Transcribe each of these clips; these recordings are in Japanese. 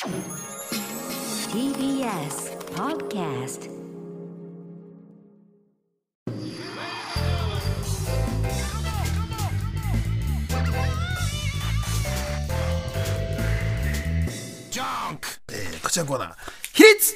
TBS Podcast。 こちらのコーナー比率。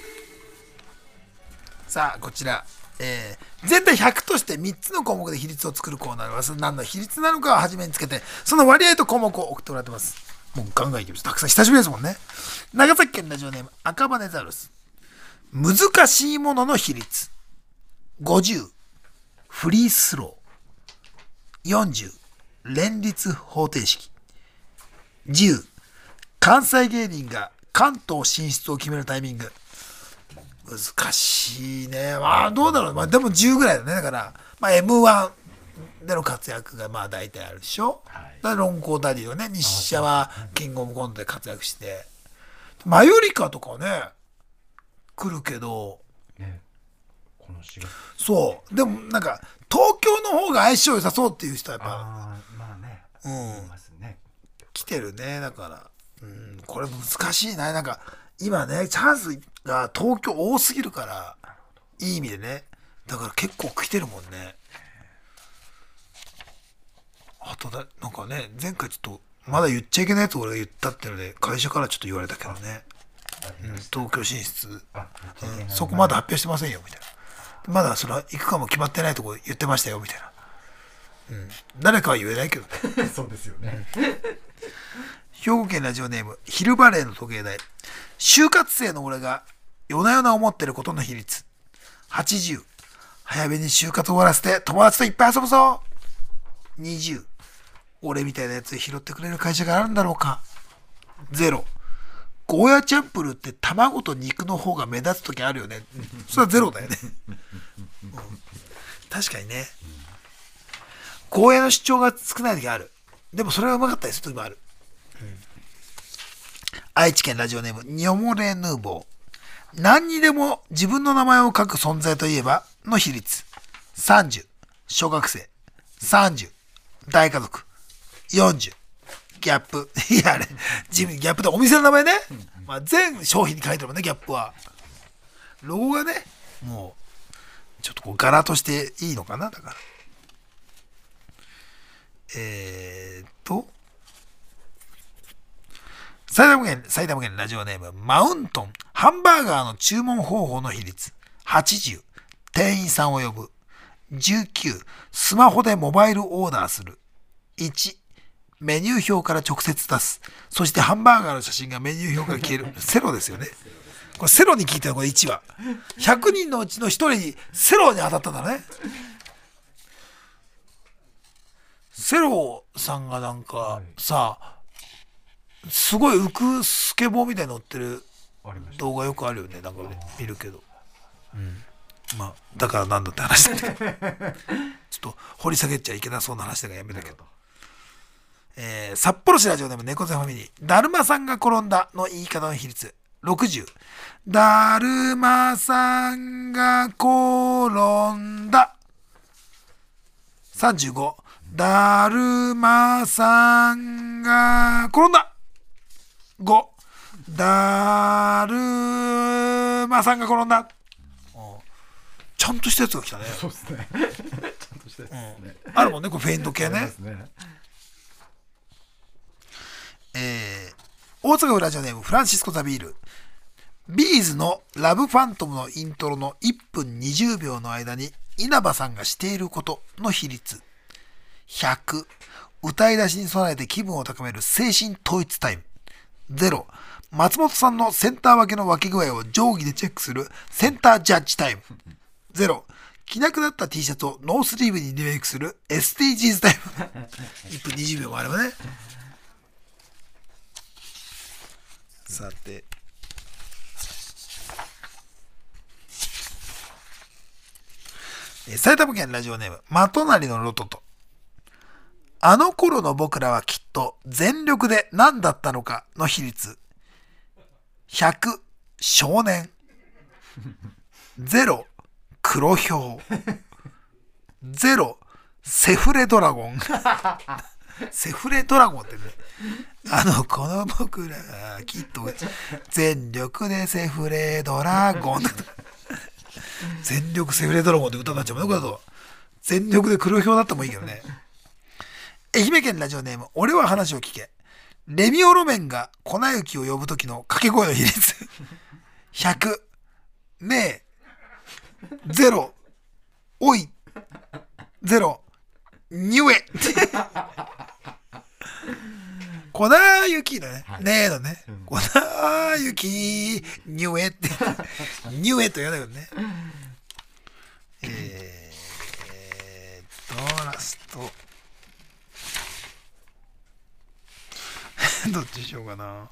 さあこちら、全体100として3つの項目で比率を作るコーナーです。何の比率なのかを初めにつけて、その割合と項目を送ってもらってます。もうガンガンいきます。たくさん久しぶりですもんね。長崎県ラジオネーム赤羽ザウルス。難しいものの比率。50フリースロー、40連立方程式、10関西芸人が関東進出を決めるタイミング。難しいね。まあどうだろう。まあでも10ぐらいだね。だからまあ M1 での活躍がまあ大体あるでしょ。だからロンコーダディはね、日射はキングオブコントで活躍して、マユリカとかね来るけど、 ね、この4月。 そうでもなんか東京の方が相性良さそうっていう人はやっぱまあね、いますね。 来てるね。だから、これ難しいな。なんか今ねチャンスが東京多すぎるから、いい意味でね。だから結構来てるもんね。あとなんかね、前回ちょっとまだ言っちゃいけないやつ俺が言ったっていうので会社からちょっと言われたけどね、東京進出、そこまだ発表してませんよみたいな。まだそれ行くかも決まってないとこ言ってましたよみたいな。誰かは言えないけどね。 そうですよね。 兵庫県ラジオネーム昼バレーの時計台。就活生の俺が夜な夜な思ってることの比率。80早めに就活終わらせて友達といっぱい遊ぶぞ。20俺みたいなやつ拾ってくれる会社があるんだろうか。0ゴーヤチャンプルって卵と肉の方が目立つ時あるよね。それは0だよね。確かにね、ゴーヤの主張が少ない時ある。でもそれがうまかったりする時もある。愛知県ラジオネームニョモレヌーボー。何にでも自分の名前を書く存在といえばの比率。30小学生、30大家族、40ギャップ。いやあれ地味にギャップってお店の名前ね。まあ全商品に書いてるもんね、ギャップは。ロゴがねもうちょっとこう柄としていいのかな。だから埼玉県ラジオネームマウントン。ハンバーガーの注文方法の比率。80店員さんを呼ぶ。19スマホでモバイルオーダーする。1メニュー表から直接出す。そしてハンバーガーの写真がメニュー表から消える。セロですよね。これセロに聞いたのこれ1は100人のうちの1人にセロに当たったんだね。セロさんがなんかさ、すごい浮くスケボーみたいに乗ってる動画よくあるよね。なんか見るけど、まあだからなんだって話だけどちょっと掘り下げちゃいけなそうな話だからやめたけど。札幌市ラジオネーム猫背ファミリー。だるまさんが転んだの言い方の比率。60だるまさんが転んだ。35だるまさんが転んだ。5だるまさんが転んだ。ちゃんとしたやつが来たね。 そうですね。ちゃんとしたやつですね。 あるもんね、これフェイント系ね。大阪府ラジオネームフランシスコ・ザビール。ビーズのラブファントムのイントロの1分20秒の間に稲葉さんがしていることの比率。100歌い出しに備えて気分を高める精神統一タイム。0松本さんのセンター分けの分け具合を定規でチェックするセンタージャッジタイム。0着なくなった T シャツをノースリーブにリメイクする SDGs タイム。1分20秒もあればね。さて埼玉県ラジオネームまとなりのロトと。あの頃の僕らはきっと全力で何だったのかの比率。100少年、0黒ひょう、0セフレドラゴン。 セフレドラゴンってね、この僕らがきっと全力でセフレドラゴン全力セフレドラゴンって歌になっちゃうもんね、これだと。全力で黒ひょうだってもいいけどね。愛媛県ラジオネーム、俺は話を聞け。レミオロメンが粉雪を呼ぶ時の掛け声の比率100、ねえ、0、おい、0、にゅえ。粉雪のね、ねえのね、粉雪、にゅえって、にゅえと言わないけどね。ラスト。どっちしようかな。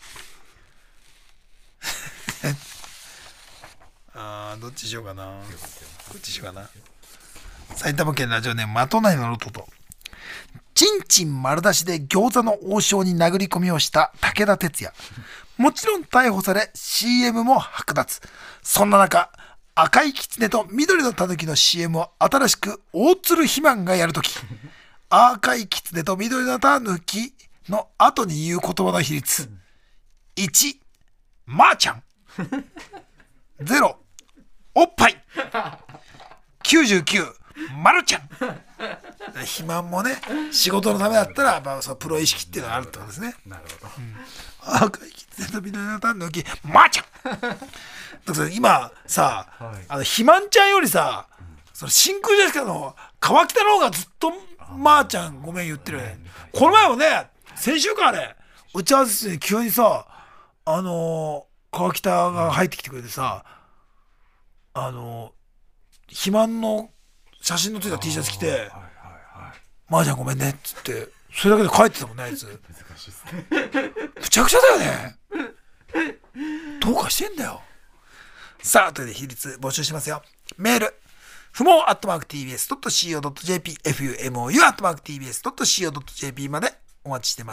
どっちしようかな。どっちしようかな。埼玉県ラジオネーム、まとないのロトと。ちんちん丸出しで餃子の王将に殴り込みをした武田鉄矢。もちろん逮捕され CM も剥奪。そんな中、赤いキツネと緑のタヌキの CM を新しく大鶴肥満がやるとき、赤いキツネと緑のタヌキの後に言う言葉の比率。1、まーちゃん。0、おっぱい。99、まるちゃん。肥満もね、仕事のためだったらやっぱそのプロ意識っていうのがあるってことですね。 なるほど。 赤いキツネと緑のタヌキ、まーちゃん。だから今さ、肥満ちゃんよりさ、その真空ジェシカの川北の方がずっとまーちゃんごめん言ってるね。この前もね、先週かあれ打ち合わせ室に急にさ、川北が入ってきてくれてさ、肥満の写真のついた T シャツ着て、まーちゃんごめんねっつってそれだけで帰ってたもんね、あいつ。難しいっすね。むちゃくちゃだよね。どうかしてんだよ。さあ、ということで比率募集しますよ。メール、不毛@tbs.co.jp、fumou@tbs.co.jp までお待ちしてます。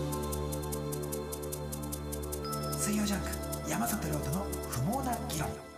水曜ジャンク、山里亮太の不毛な議論。